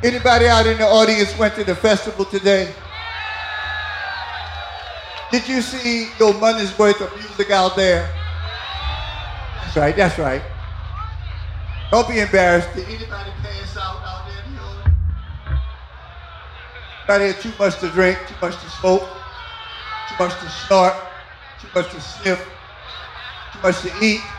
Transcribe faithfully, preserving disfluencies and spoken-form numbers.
Anybody out in the audience went to the festival today? Did you see your money's worth of music out there? That's right, that's right. Don't be embarrassed. Did anybody pass out out there? You know? Anybody had too much to drink, too much to smoke, too much to snort, too much to sniff, too much to eat?